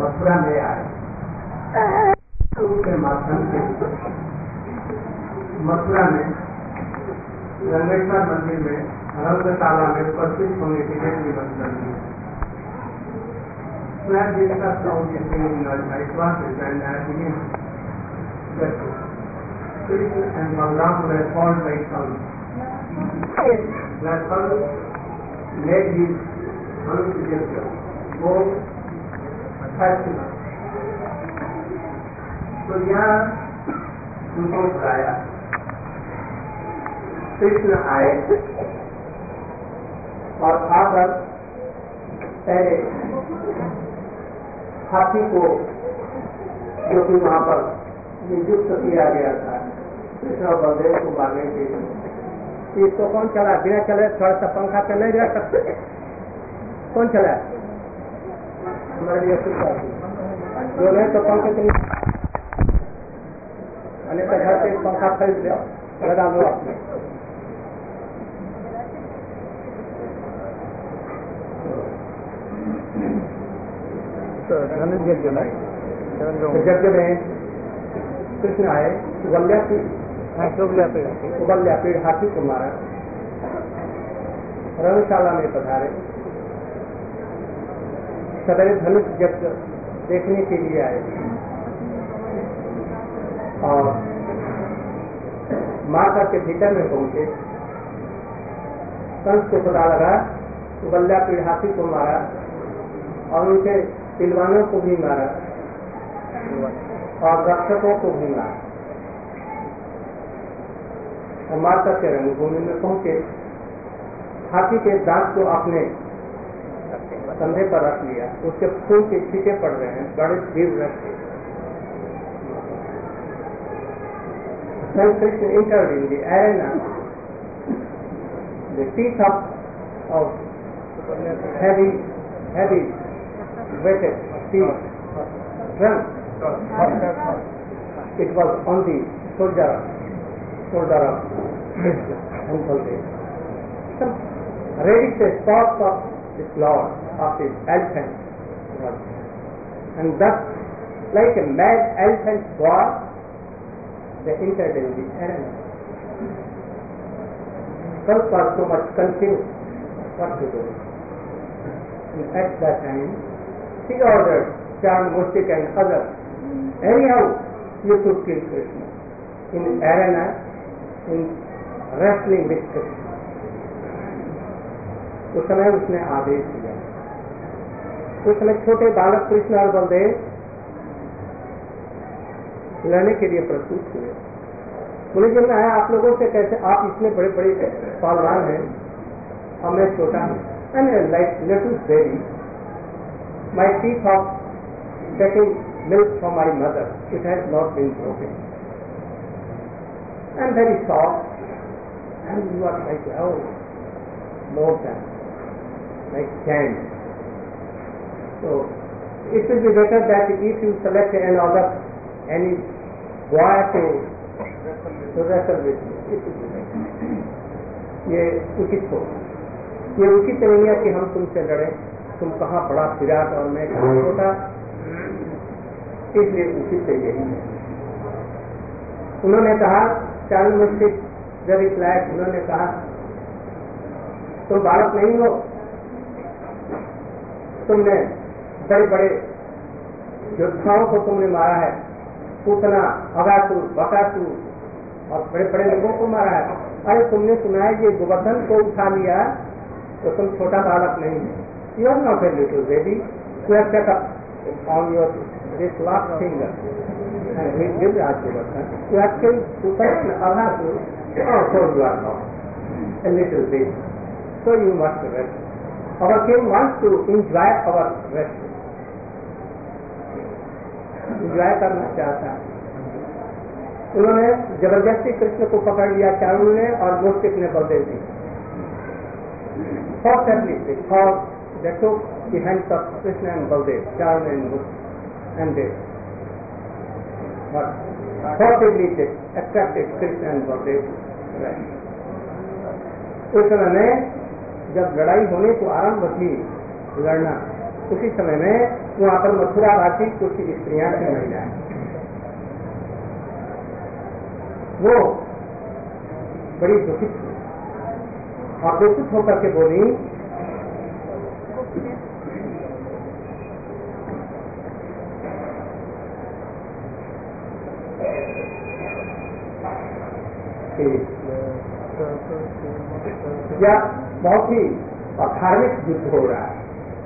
मथुरा में आए, उसके माध्यम से मथुरा में रंगेश्वर मंदिर में रंगशाला में उपस्थित होने के लिए निमंत्रण दिया। मैं discussed all these things in my classes, and I began that Krishna and Balaram were called by sons. Their sons made his Anushya go festival. तो यहाँ उनको बुलाया, कृष्ण आए और आकर पहले हाथी को, जो कि वहां पर नियुक्त किया गया था कृष्ण और बलदेव को मारने के लिए, इसको कौन चला? बिना चले थोड़ा सा पंखा पे नहीं रह सकते, कौन चला? हमारे लिए जो नहीं तो पंखे तुम अन्यथा घर से पंखा खरीद लो, लगा लो अपने। यज्ञ में कृष्ण आए, उबल्या पेड़ हाथी को मारा, रंगशाला में पधारे, सदैव धनुष यज्ञ देखने के लिए आए और माता के भीतर में पहुंचे। कंस को पता लगा, उबल्या पेड़ हाथी को मारा और उनके पिलवानों को भी मारा और रक्षकों को भी मारा और माता के रंगभूमि में पहुंचे। हाथी के दांत को अपने कंधे पर रख लिया, उसके खून के छींटे पड़ रहे हैं, बड़े तीव्र रखे। Krishna entered in the arena. The teeth of heavy weighted teeth trunk. It was on the shoulder of Krishna and Baldev. Some reddish spots of the claws of his elephant was, and thus, like a mad elephant boar, they entered in the arena. Kalp was so much confused what to do. And at that time, he ordered Chan, Mustik and others, anyhow you should kill Krishna in arena, in wrestling with Krishna. उस समय उसने आदेश दिया। उस समय छोटे बालक कृष्ण और बलदेव लड़ने के लिए प्रस्तुत हुए। बोले जब मैं आया आप लोगों से, कैसे आप इतने बड़े बड़े पहलवान हैं और मैं छोटा हूँ। And like little baby, my teeth of getting milk from my mother, it has not been broken. And very soft, and you are like, oh, more than like sand. So it will be better that if you select any boy to wrestle with you, it will be better. ये उचित हो, ये उचित नहीं है कि हम तुमसे लड़े, तुम कहाँ बड़ा विराट और मैं कहाँ छोटा, इसलिए उचित यही है। उन्होंने कहा, चाल मुस्तिक जब इस लायक, उन्होंने कहा तुम बालक नहीं हो, तुमने बड़े बड़े योद्धाओं को तुमने मारा है, पूतना, अगासुर, बकासुर और बड़े बड़े लोगों को मारा है। अरे तुमने सुना है ये गोवर्धन को उठा लिया तो तुम छोटा बालक नहीं है। You are not a little baby. You have set up on your this last finger and he did that Govardhan. You have killed Putan and Aghasur, so you are not a little baby. So you must rest. Our king wants to enjoy our rest. Enjoy करना चाहता है। उन्होंने जबरदस्ती कृष्ण को पकड़ लिया चारुल ने और मुस्तिक ने बलदेव जी। Forcibly they took the hands of Krishna and Baldev, Charul and Mustik and Dev. But forcibly they attracted Krishna and Baldev. उस समय में जब लड़ाई होने को आरंभ थी लड़ना, उसी समय में वहां पर मथुरावासी कुछ स्त्रियां थी, महिलाएं, वो बड़ी दुखित थी और दुखित होकर के बोली या बहुत ही धार्मिक युद्ध हो रहा है।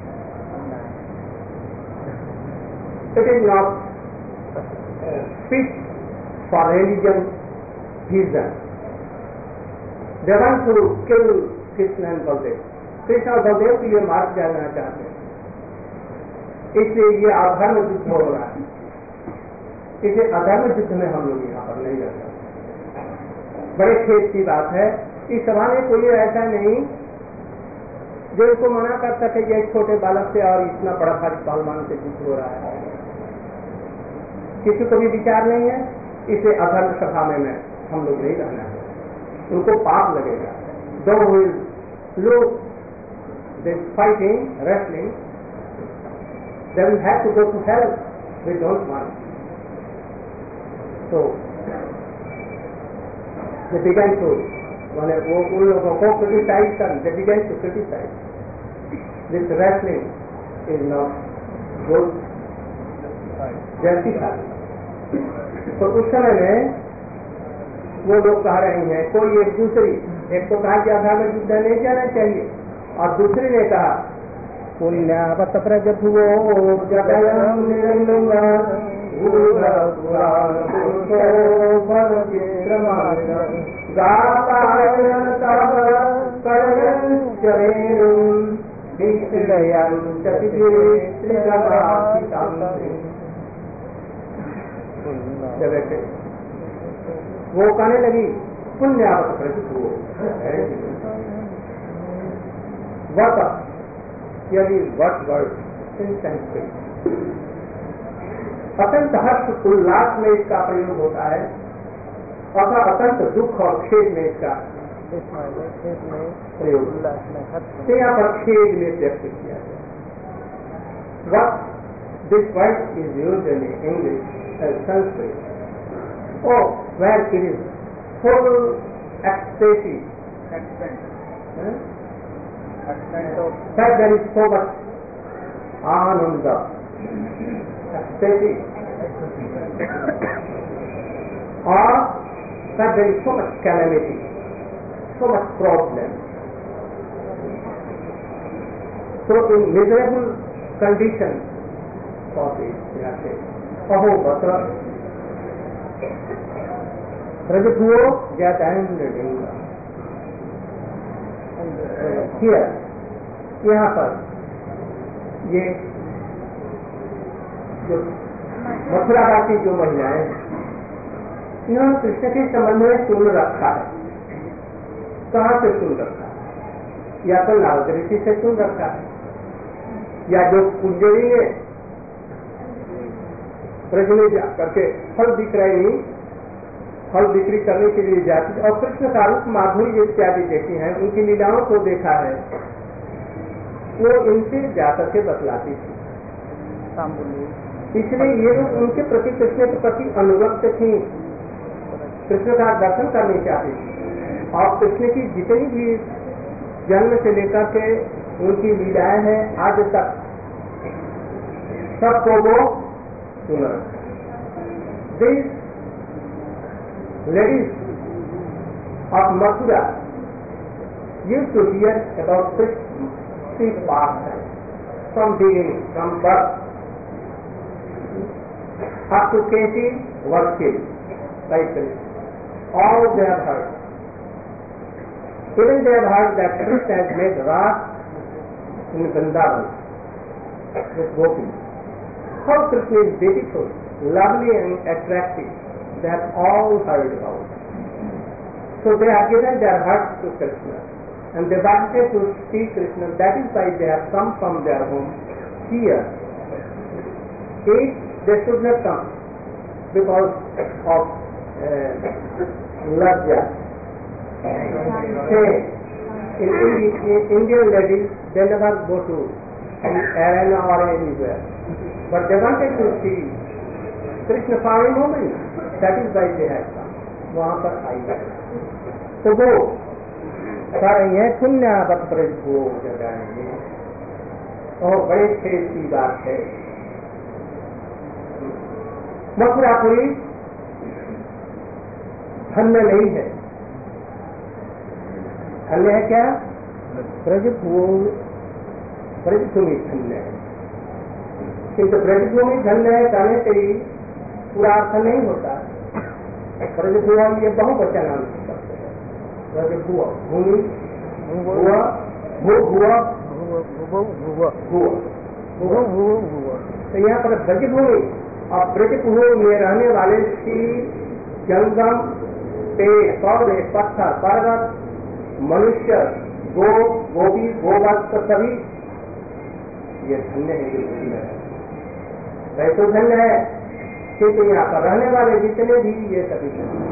It is not fit for religion reason. They want to kill Krishna and Baldev. Krishna और बलदेव के लिए मार जाना चाहते हैं, इसलिए ये अधर्म युद्ध हो रहा है। इसे अधर्म युद्ध में हम लोग यहाँ पर नहीं रह सकते। बड़े खेद की बात है, इस सभा में कोई ऐसा नहीं जो इसको मना कर सके कि एक छोटे बालक से और इतना बड़ा भारी पहलवान से युद्ध हो रहा है। किसी को भी विचार नहीं है, इसे अधर्म सभा में हम लोग नहीं रहना है, उनको पाप लगेगा। दो लोग fighting wrestling, they will have to go to hell, we don't want. तो they began to, माने वो उन लोगों को क्रिटिसाइज कर, they began to criticize. This wrestling is not good, justified. तो उस समय में वो लोग कह रहे हैं, कोई एक दूसरी, एक तो कहा कि अधर्म युद्ध नहीं जाना चाहिए और दूसरी ने कहा पुण्यावत प्रजभुवो जगयं निरंगा वो कहने लगी पुण्यावत प्रजभुवो, वत यदि वट वर्ड इन संस्कृत अत्यंत हर्ष उल्लास में इसका प्रयोग होता है तथा अत्यंत दुख और खेद में इसका प्रयोग तो यहाँ पर खेद में व्यक्त किया गया। What this word is used in English as Sanskrit और where it is full ecstasy that there is so much ananda, ecstasy, or that there is so much calamity, so much problem. So in miserable condition for this, Aho Batra, Rajabhuo Jatayandringa. Here, यहाँ पर ये जो मथुरावासी जो महिलाएं इन्होंने कृष्ण के संबंध में सुन रखा है। कहाँ से सुन रखा है? या तो नारद ऋषि से सुन रखा है, या जो कुंजरी ने ब्रज में जा करके फल विक्रयी फल बिक्री करने के लिए जाती और कृष्ण का रूप माधुर्य इत्यादि देखी हैं, उनकी लीलाओं को देखा है, वो इनसे जाकर के बतलाती थी। इसलिए ये लोग उनके प्रति, कृष्ण के प्रति अनुरक्त थी, कृष्ण का दर्शन करने चाहती थी और कृष्ण की जितनी भी जन्म से लेकर के उनकी लीलाएं हैं आज तक सबको वो सुना। This ladies of Mathura used to hear about Krishna's pastime from beginning, from birth up to Keti was killed by Krishna. All they have heard. Even they have heard that Krishna has made Ras in Vrindavan with Gopis. How Krishna is beautiful, lovely and attractive. They have all heard about it. So they have given their hearts to Krishna and they wanted to see Krishna. That is why they have come from their home here. If they should not come because of lajja. Say, in Indian ladies, they never go to in arena or anywhere. But they wanted to see Krishna falling woman. That is why they had come. वहाँ पर आई है तो वो करेंगे पुण्यावत ब्रज को जगाएंगे और बड़े खेत की बात है। मथुरापुरी धन्य नहीं है। धन्य है क्या? ब्रजभूमि धन्य है, किंतु ब्रजभूमि धन्य है कहने से ही पूरा अर्थ नहीं होता। ब्रजभूमि ये बहुवचन अर्थ करते हैं। ब्रजभुव भूमि भुआ भुआ तो यहाँ पर ब्रजभूमि और ब्रजभूमि में रहने वाले की जंगम पेड़ पौधे पत्थर पर्वत मनुष्य गो गोपी गोवत्स सभी ये धन्य है। जो धन्य है वह तो धन्य है, क्योंकि यहाँ पर रहने वाले जितने भी ये सभी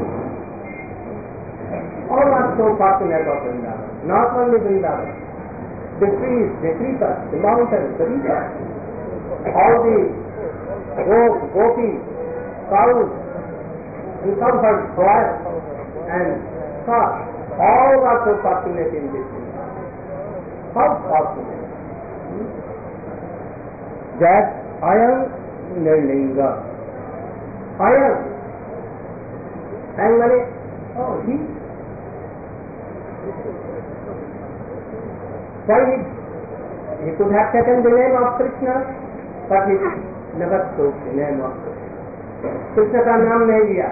और आपको पास Vrindavan, not only Vrindavan, the trees, the creepers, the mountains, the rivers, all the gopis, cows, and comfort, flowers, and crops, all are so fortunate in this world. How fortunate that I am Nirlinga. I am. And money, oh, he. Why he could have taken the name of Krishna, but he never took the name of Krishna. Krishna का नाम नहीं लिया।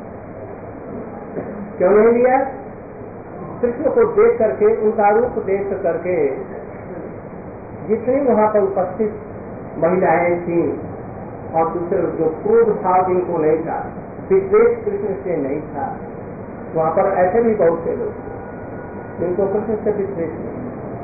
क्यों नहीं लिया? कृष्ण को देख करके, उनका रूप देख करके जितनी वहाँ पर उपस्थित महिलाएं थी और दूसरे जो क्रोध भाव जिनको नहीं था, विद्वेष कृष्ण से नहीं था, वहाँ पर ऐसे भी बहुत से लोग जिनको कृष्ण से विद्वेष नहीं।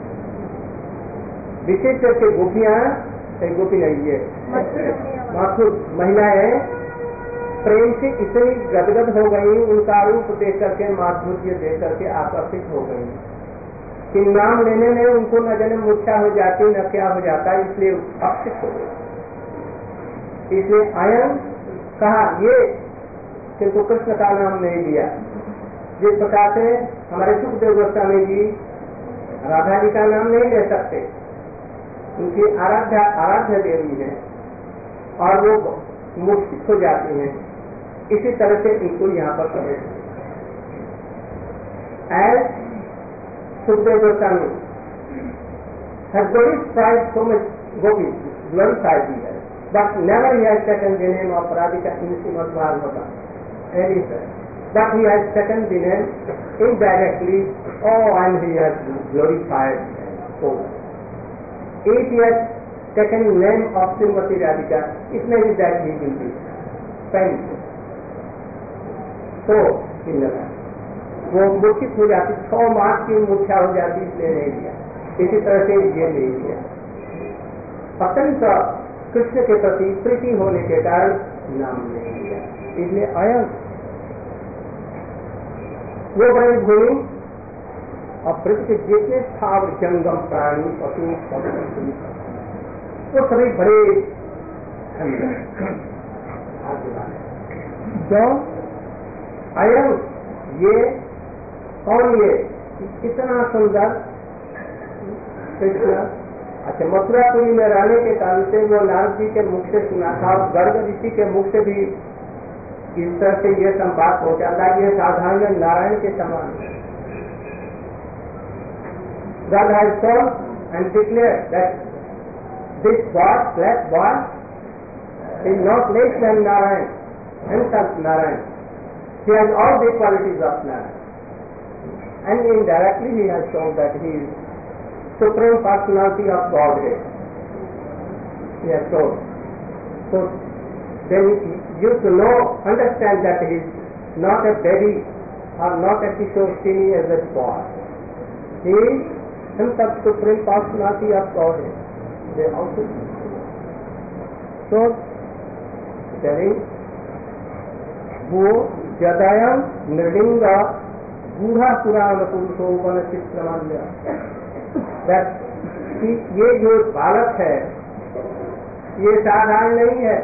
विशेष करके गोपियां, गोपी नहीं है, मात्र महिलाएं प्रेम से इतनी गदगद हो गई, उनका रूप देख करके, माधुर्य देख करके आकर्षित हो गई कि नाम लेने में उनको न जाने मूर्छा हो जाती न क्या हो जाता, इसलिए उत्साहित हो गई। इसलिए आयन कहा ये, किंतु कृष्ण का नाम नहीं लिया। जिस प्रकार से हमारे सुखदेव गोस्वामी जी राधा जी का नाम नहीं ले सकते, उनकी आराध्य देवी है और वो मूर्छित हो जाती हैं, इसी तरह से इनको यहाँ पर कहे as Sukhdev Goswami has glorified so much gopis, glorified he has, but never he has taken the name of Radhika in Srimad Bhagavata. But he has taken the name indirectly, and he has glorified so much. If he has taken the name of Srimati Radhika, it may be that he will be painful. तो वो मूर्छित हो जाती, 6 मास की मूर्छा हो जाती, इसलिए नहीं लिया। इसी तरह से ये नहीं लिया। अत्यंत कृष्ण के प्रति प्रीति होने के कारण नाम नहीं लिया। इसलिए आयन वो बड़ी भूमि और पृथ्वी के जितने स्थावर जंगम प्राणी पशु वो सभी बड़े जो आयन ये कौन ये कितना सुंदर कृष्ण। अच्छा, मथुरापुरी में रहने के कारण से वो नारद जी के मुख से सुना था और गर्ग ऋषि के मुख से भी इस तरह से ये संवाद पहुंचा था कि ये साधारण नारायण के समान है। God has told and declared that this God, black God, is not less than Narayan, himself Narayan. He has all the qualities of Narayan. And indirectly he has shown that he is Supreme Personality of Godhead. He has shown. So then you to know, understand that he is not a baby or not a Kishore as a God. He is himself Supreme Personality of Godhead. They also so telling वो जदायम नृलिंगा बूढ़ा पुराण पुरुषो one चित्रमान्य, that कि ये जो बालक है ये साधारण नहीं है,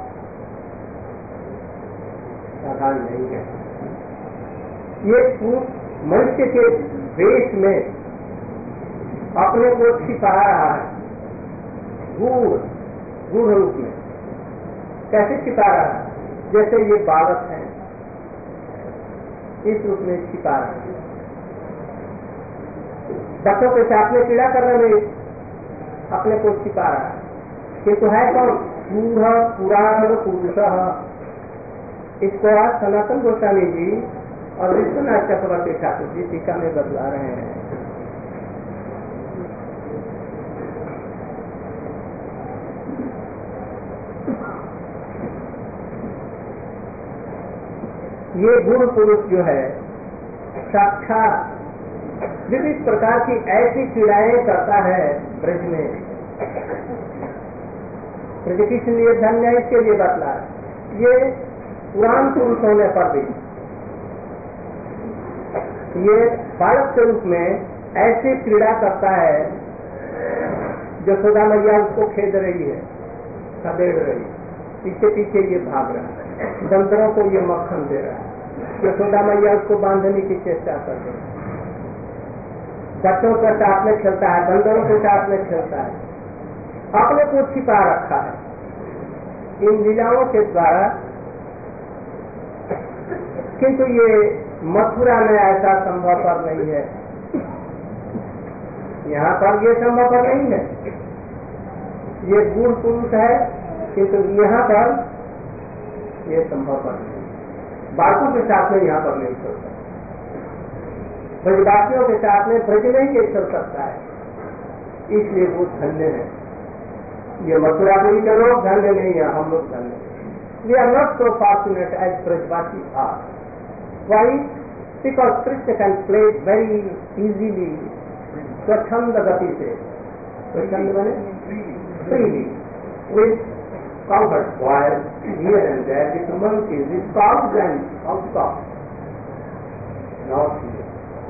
साधारण नहीं है। ये मनुष्य के वेश में अपने को छिपा रहा है, गूढ़ रूप में। कैसे छिपा रहा है? जैसे ये बालक है, इस रूप में छिपा रहा है। बच्चों के साथ में क्रीड़ा करने में अपने को छिपा रहा है, किंतु है कौन? गूढ़ पुराण पुरुष। इसको आज सनातन गोस्वामी जी और विश्वनाथ चक्रवर्ती ठाकुर जी टीका में बदला रहे हैं। ये गूढ़ पुरुष जो है साक्षात विविध प्रकार की ऐसी क्रीड़ाएं करता है ब्रज में। ब्रज कृष्ण ये धन्य है, इसके लिए बतला। ये पुराण पुरुष होने पर भी ये बालक के रूप में ऐसी क्रीड़ा करता है, यशोदा मैया उसको खेद रही है, खदेड़ रही है, पीछे पीछे ये भाग रहा है, बंदरों को ये मक्खन दे रहा है, यशोदा मैया उसको बांधने की चेष्टा कर रही है, बच्चों के साथ में खेलता है, बंदरों के साथ में खेलता है, अपने को छिपा रखा है इन लीलाओं के द्वारा। किंतु ये मथुरा में ऐसा संभवपर नहीं है, यहाँ पर ये संभवपर नहीं है। ये गूढ़ पुरुष है, किंतु यहाँ पर ये संभवपर नहीं। बालकों के साथ में यहाँ पर नहीं चल सकता, ब्रजवासियों के साथ में ब्रज में ही ये चल सकता है, इसलिए वो धन्य है। ये मथुरापुरी के लोग धन्य नहीं है, हम लोग धन्य। We are not so fortunate as Brajwasi are. Why? Because Krishna can play very easily, स्वच्छंद गति से, स्वच्छंद माने freely, with comfort, while here and there with monkeys, with cows and housecock. Not here.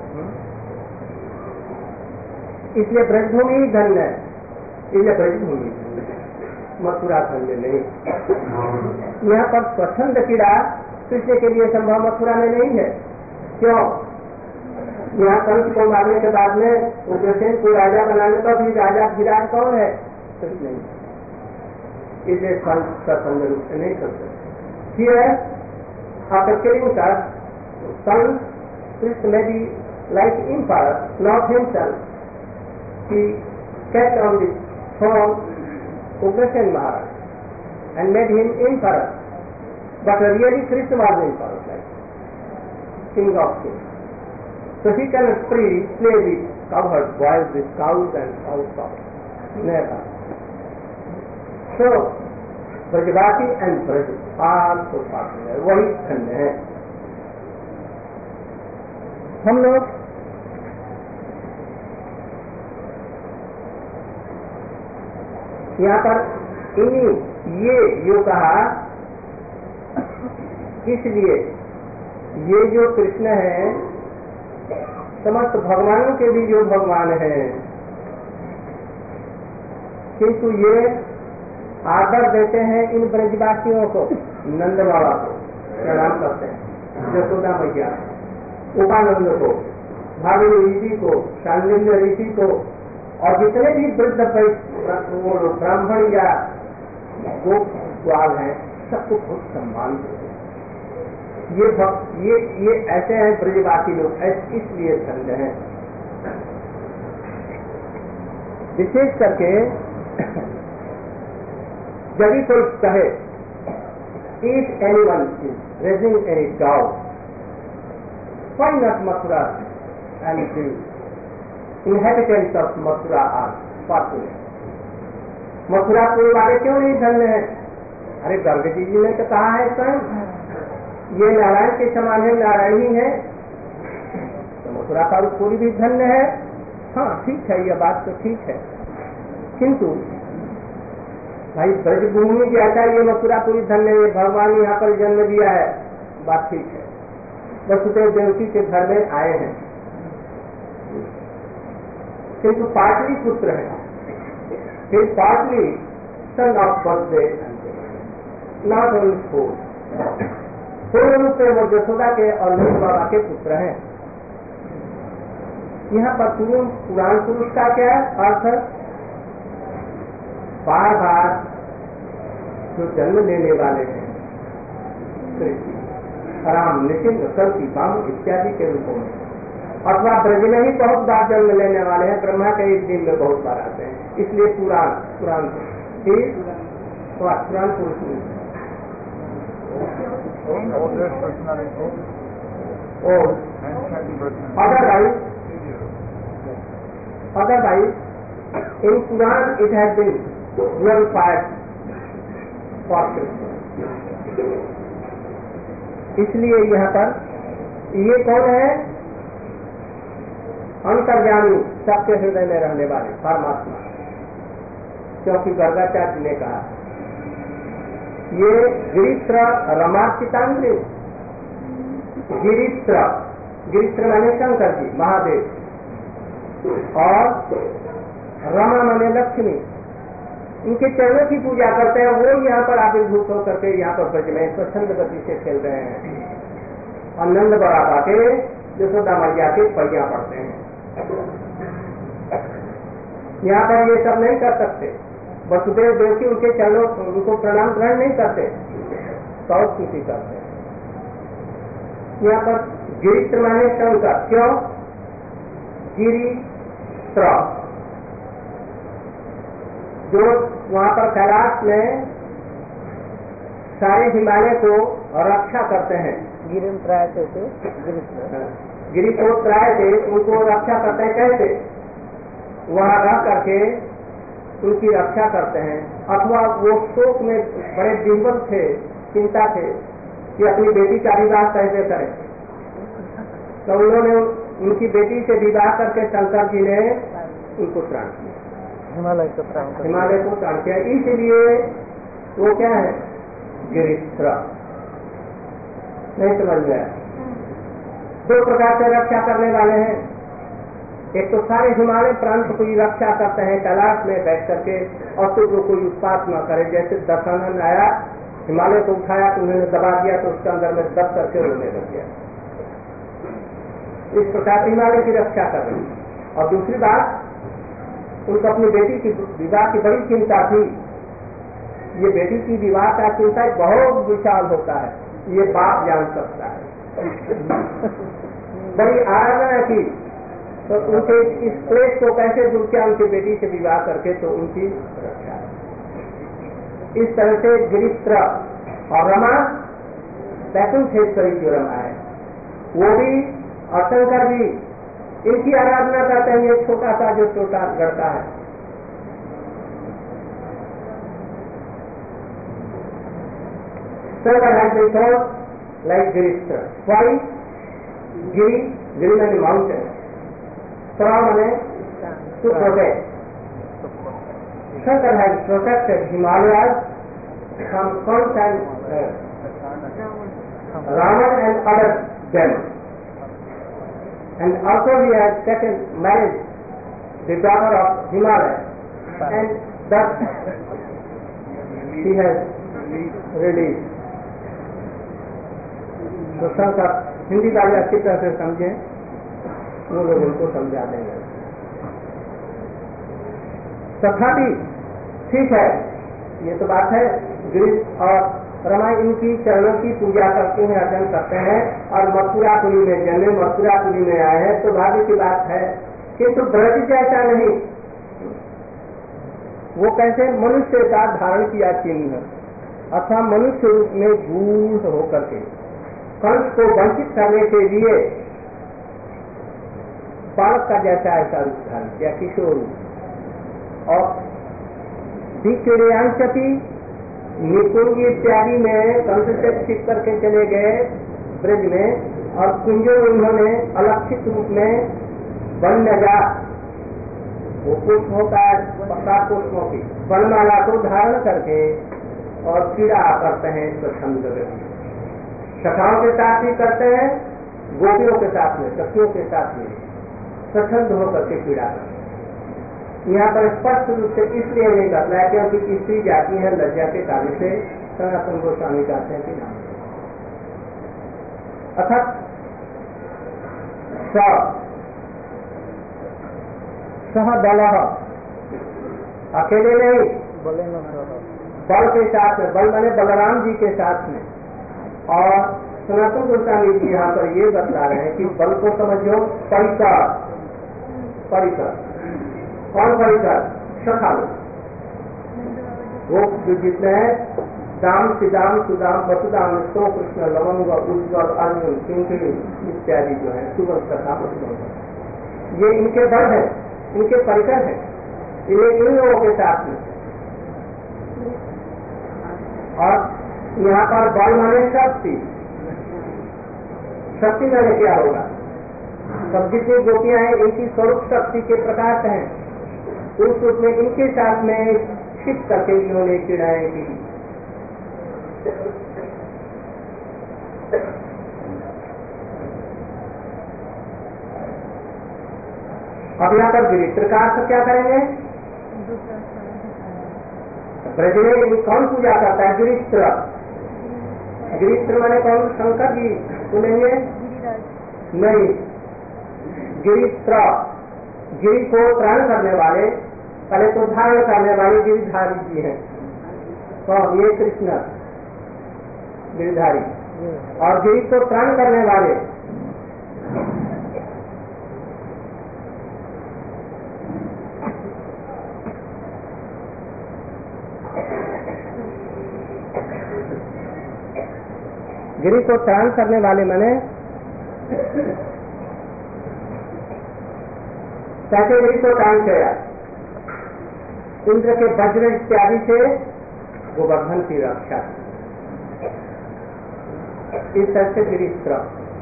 इसलिए ब्रजभूमि ही धन्य है, इसलिए ब्रजभूमि मथुरा धन्य नहीं। यहाँ पर स्वच्छंद क्रीड़ा कृष्ण के लिए संभव मथुरा में नहीं है। क्यों? यहाँ कंस को मारने के बाद में उग्रसेन को राजा बनाने पर भी राजा विराट कौन है? कृष्ण नहीं। इसलिए कंस का संग रूप से नहीं कर सकते। Here after killing Kans, Krishna में भी like emperor, not himself. He kept on the throne Ugrasen Maharaj and made him emperor. But really Krishna was emperor, like king of kings. So he cannot play with cowherd boys, with cows and housecock. Never. So Brajavati and Braj are so popular. वही धन्य है। हम लोग यहाँ पर ये जो कहा, इसलिए ये जो कृष्ण है समस्त भगवानों के भी जो भगवान है, किंतु ये आदर देते हैं इन ब्रजवासियों को, नंद बाबा को प्रणाम करते हैं, यशोदा मैया, उपानंद को, भागवती ऋषि को, शांडिल्य ऋषि को, और जितने भी वृद्ध ब्राह्मण या गोपाल हैं सबको बहुत सम्मान देते हैं। ये ऐसे हैं ब्रजवासी लोग, इसलिए धन्य हैं। विशेष करके जब भी कोई कहे if anyone is raising any doubt, why not Mathura and inhabitants of Mathura are fortunate. Mathurapur वाले क्यों नहीं धन्य है? अरे गर्ग जी ने तो कहा है स्वयं, ये नारायण के समान है, नारायण ही है, तो मथुरापुरी भी धन्य है। हाँ ठीक है, यह बात तो ठीक है, किंतु भाई ब्रजभूमि जैसा ये मथुरापुरी धन्य है, भगवान यहाँ पर जन्म दिया है, बात ठीक है, वसुदेव देवकी के घर में आए हैं, किंतु पाटली पुत्र है, he is partly son of Vasudeva, not only food. पूर्ण रूप से वो यशोदा के और नंद बाबा के पुत्र हैं। यहाँ पर पुराण पुरुष का क्या अर्थ है? बार बार जो जन्म लेने वाले हैं, राम, निशिंद, कल्कि, वामन इत्यादि के रूपों में, अथवा ब्रज में ही बहुत बार जन्म लेने वाले हैं, ब्रह्मा के एक दिन में बहुत बार आते हैं, इसलिए पुराण पुरुष। Otherwise, in Quran it has been glorified for Krishna. इसलिए यहाँ पर ये कौन है? अंतर्यामी, सबके हृदय में रहने वाले परमात्मा। क्योंकि गर्गाचार्य ने कहा ये गिरित्र रमार्चितांग्री, गिरित्र माने शंकर जी महादेव, और रमा माने लक्ष्मी, इनके चरणों की पूजा करते हैं। वो यहाँ पर आविर्भूत होकर के यहाँ पर ब्रज में स्वच्छंद गति से खेल रहे हैं, और नंद बाबा के यशोदा मैया के पैया पड़ते हैं। यहाँ पर ये सब नहीं कर सकते। वसुदेव देवकी उनके चरणों, उनको प्रणाम ग्रहण नहीं करते, बहुत स्तुति करते हैं। यहाँ पर गिरित्र माने शंकर, क्यों? गिरित्र जो वहाँ पर कैलाश में सारे हिमालय को रक्षा करते हैं, गिरित्राय से उनको रक्षा करते हैं। कैसे? वहाँ रह करके उनकी रक्षा करते हैं। अथवा वो शोक में बड़े विह्वल थे, चिंता थे कि अपनी बेटी का विवाह कैसे करें, तो उन्होंने उनकी बेटी से विवाह करके शंकर जी ने उनको त्राण किया, हिमालय को त्राण किया। इसलिए वो क्या है? गिरित्र। नहीं समझ में आया? दो प्रकार से रक्षा करने वाले हैं। एक तो सारे हिमालय प्रांत की रक्षा करते हैं कैलाश में बैठ करके, और तो जो कोई उत्पात न करे। जैसे दशानन आया, हिमालय को उठाया तो उन्होंने दबा दिया, तो उसके अंदर में दब करके रोने लग गया। इस प्रकार हिमालय की रक्षा कर रहे हैं। और दूसरी बात, उनको अपनी बेटी की विवाह की बड़ी चिंता थी। ये बेटी की विवाह का चिंता बहुत विशाल होता है, ये बाप जान सकता है। बड़ी आराधना की, तो उनके इस क्लेश को कैसे दूर किया? उनकी बेटी से विवाह करके तो उनकी रक्षा। इस तरह से गिरित्र और रमा वैकुंठेश्वरी जो रमा है, वो भी और शंकर भी इनकी आराधना करते हैं। ये छोटा सा जो छोटा गढ़ता है, शंकर है देखो लाइक गिरित्र। वाई गिरी, गिरी means mountain, Tra mane to protect. Shankar has protected Himalayas from constant Ravan and other demons. And also he has taken marriage the daughter of Himalaya, and thus he has released. तो Shankar Hindi वाले अच्छी तरह से समझे, वो लोग उनको समझा देंगे। तथापि ठीक है, ये तो बात है। गिरीश और रमा इनकी चरणों की पूजा करते हैं, अर्चन करते हैं, और मथुरापुरी में जन्मे, मथुरापुरी में आए हैं, तो भाग्य की बात है। किंतु ब्रज जैसा नहीं, वो कैसे मनुष्य का धारण किया चिन्ह, अथवा मनुष्य रूप में गूढ़ होकर के कंस को वंचित करने के लिए बालक का जैसा ऐसा रूप धारण किया, किशोर। और विक्रियांचती निकुंज इत्यादि में कंस से छिप करके चले गए ब्रज में, और कुंजो उन्होंने अलक्षित रूप में वनजा, वो पुष्प होता है पत्ता पुष्पों की वनमाला को धारण करके और क्रीड़ा करते हैं। स्वच्छंद सखाओं के साथ भी करते हैं, गोपियों के साथ में, सखियों के साथ में स्वच्छंद होकर के क्रीड़ा करते हैं। यहाँ पर स्पष्ट रूप से इसलिए नहीं बतलाया क्योंकि स्त्री जाती है लज्जा के कारण से सनातन गोस्वामी कहते हैं कि नाम अर्थात सह बल अकेले नहीं, बल के साथ में, बल माने बलराम जी के साथ में। और सनातन गोस्वामी जी यहाँ पर ये बतला रहे हैं कि बल को समझो परिकर, परिकर कौन परिकर? सखा वो जो जितने हैं दाम सिदाम सुदाम वसुदाम तो कृष्ण लवंग उज्ज्वल अर्जुन किंकरी इत्यादि जो है सुबह सखा ये इनके बल है, इनके परिकर है, इन्हें इन लोगों के साथ में। और यहाँ पर बल माने शक्ति, शक्ति माने क्या होगा? सब जितनी गोपियां हैं इनकी स्वरूप शक्ति के प्रकाश हैं, उस रूप में इनके साथ में छिप करके इन्होंने क्रीड़ाएं की। अब यहाँ पर गिरित्र का अर्थ क्या करेंगे? ब्रज में कौन पूजा करता है? गिरित्र। गिरित्र माने कौन? शंकर जी सुनेंगे? नहीं, गिरित्र गिरि को त्राण करने वाले, पहले तो धारण करने वाले गिरिधारी जी हैं। कौन? ये कृष्ण गिरिधारी। और गिरि को त्राण करने वाले गिरि को त्राण करने वाले माने कैसे गिरि को त्राण किया? इंद्र के वज्र इत्यादि से गोवर्धन की रक्षा, इस तरह से गिरित्र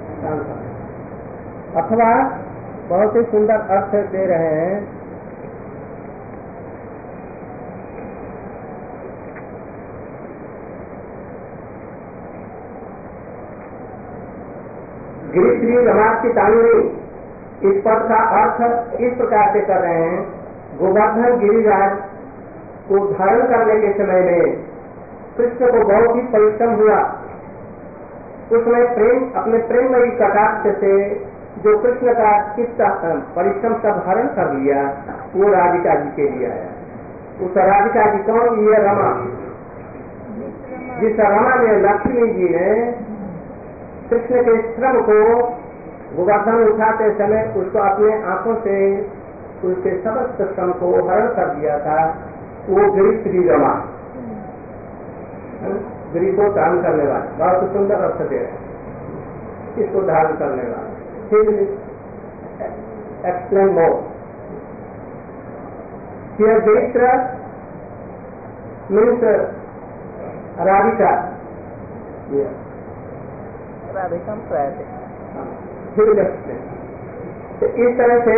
अथवा बहुत ही सुंदर अर्थ दे रहे हैं। गिरिश्री रमात की तांडवी, इस पद का अर्थ इस प्रकार से कर रहे हैं। गोवर्धन गिरिराज को धारण करने के समय में कृष्ण को बहुत ही परिश्रम हुआ। उसमें प्रेम, अपने प्रेममयी कटाक्ष से जो कृष्ण का चित्त परिश्रम का धारण कर लिया, वो राधिका जी के लिए आया। उस राधिका जी कौन? ये रमा। जिस रमा ने, लक्ष्मी जी ने कृष्ण के श्रम को गोवर्धन उठाते समय उसको अपने आंखों से उसके समस्त श्रम को हरण कर दिया था, वो गिरिश्री रमा, गिरि को धारण करने वाले। बहुत सुंदर अर्थ दे रहे, इसको धारण करने वाले। फिर एक्सप्लेन मोर हियर। गिरित्र मीन्स राधिका, राधिका प्रायः तो इस तरह से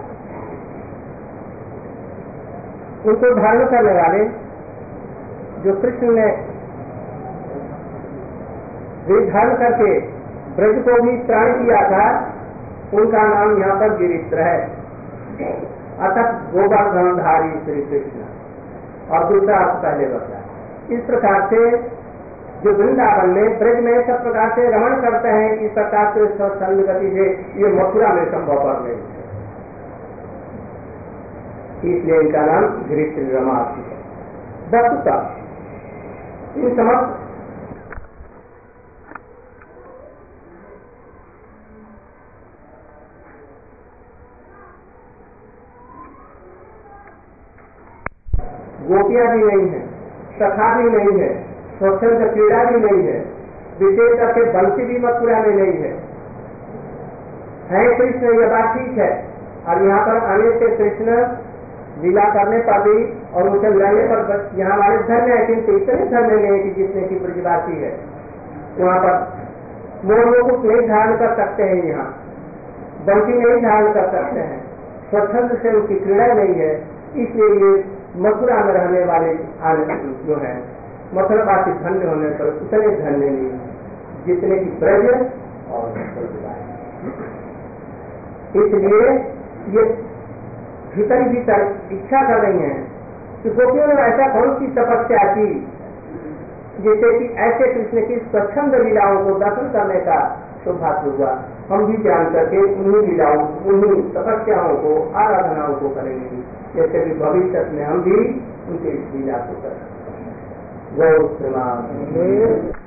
उनको धारण करने वाले जो कृष्ण ने धारण करके ब्रज को भी त्राण किया था, उनका नाम यहाँ पर गिरित्र है, अतः गोवर्धनधारी श्री कृष्ण। और दूसरा अर्थ पहले बताया। इस प्रकार से जो वृंदावन में ब्रज में सब प्रकार से रमण करते हैं, इस प्रकार से गति से ये मथुरा में संभव पर नहीं है, इसलिए इनका नाम गिरिश्री रमा है। वस्तुतः इन समस्त गोपियां भी नहीं है, सखा भी नहीं है, स्वच्छंद क्रीड़ा भी नहीं है, विशेष करके बंसी भी मथुरा में नहीं है। कृष्ण, यह बात ठीक है। और यहाँ पर आने से कृष्ण लीला करने पर भी और उनसे लड़ने पर यहाँ हमारे धन्य है, किंतु इतने धन्य नहीं है कि जितने की ब्रजवासी है। वहाँ पर मोह लोग नहीं धारण कर सकते हैं, यहाँ बंसी नहीं धारण कर सकते हैं, स्वच्छंद से उनकी क्रीड़ा नहीं है। इसलिए ये मथुरा में रहने वाले जो है मथुरावासी धन्य होने पर उतने धन्य नहीं जितने की ब्रज और। इसलिए ये भीतर ही भीतर इच्छा कर रही हैं कि गोपियों ने ऐसा कौन सी तपस्या की जैसे कि ऐसे कृष्ण की स्वच्छंद लीलाओं को दर्शन करने का सौभाग्य हुआ। हम भी जान करके उन्हीं लीलाओं, उन्हीं तपस्याओं को, आराधनाओं को करेंगे, जैसे कि भविष्य में हम भी उनके लीला को करें। गौ